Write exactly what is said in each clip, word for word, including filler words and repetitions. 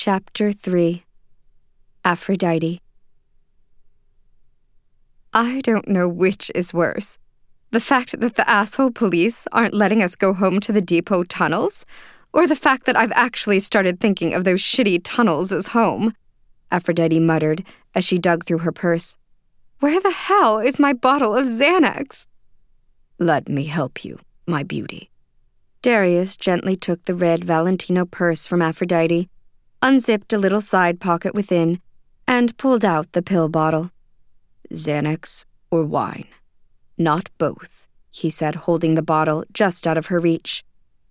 Chapter three. Aphrodite. I don't know which is worse. The fact that the asshole police aren't letting us go home to the depot tunnels, or the fact that I've actually started thinking of those shitty tunnels as home, Aphrodite muttered as she dug through her purse. Where the hell is my bottle of Xanax? Let me help you, my beauty. Darius gently took the red Valentino purse from Aphrodite, unzipped a little side pocket within, and pulled out the pill bottle. Xanax or wine? Not both, he said, holding the bottle just out of her reach.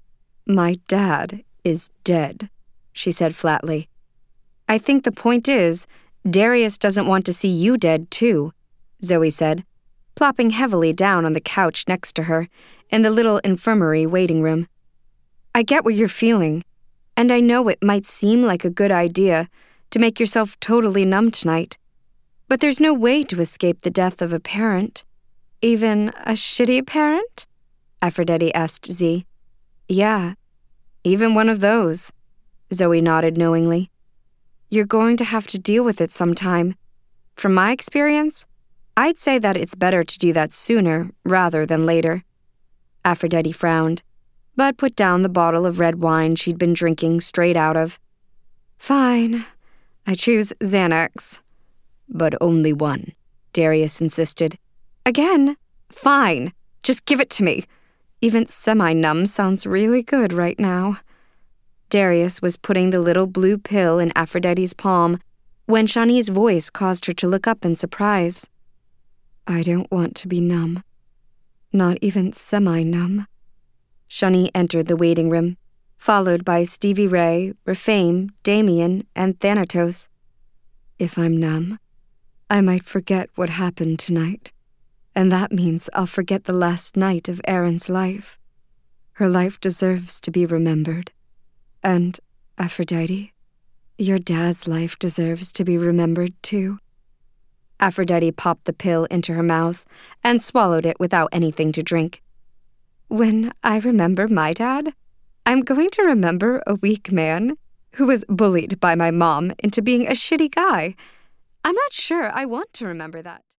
My dad is dead, she said flatly. I think the point is, Darius doesn't want to see you dead too, Zoe said, plopping heavily down on the couch next to her in the little infirmary waiting room. I get what you're feeling, and I know it might seem like a good idea to make yourself totally numb tonight, but there's no way to escape the death of a parent. Even a shitty parent? Aphrodite asked Z. Yeah, even one of those, Zoe nodded knowingly. You're going to have to deal with it sometime. From my experience, I'd say that it's better to do that sooner rather than later. Aphrodite frowned, but put down the bottle of red wine she'd been drinking straight out of. Fine, I choose Xanax. But only one, Darius insisted. Again, fine, just give it to me. Even semi-numb sounds really good right now. Darius was putting the little blue pill in Aphrodite's palm when Shawnee's voice caused her to look up in surprise. I don't want to be numb. Not even semi-numb. Shawnee entered the waiting room, followed by Stevie Ray, Rafame, Damien, and Thanatos. If I'm numb, I might forget what happened tonight, and that means I'll forget the last night of Erin's life. Her life deserves to be remembered. And, Aphrodite, your dad's life deserves to be remembered too. Aphrodite popped the pill into her mouth and swallowed it without anything to drink. When I remember my dad, I'm going to remember a weak man who was bullied by my mom into being a shitty guy. I'm not sure I want to remember that.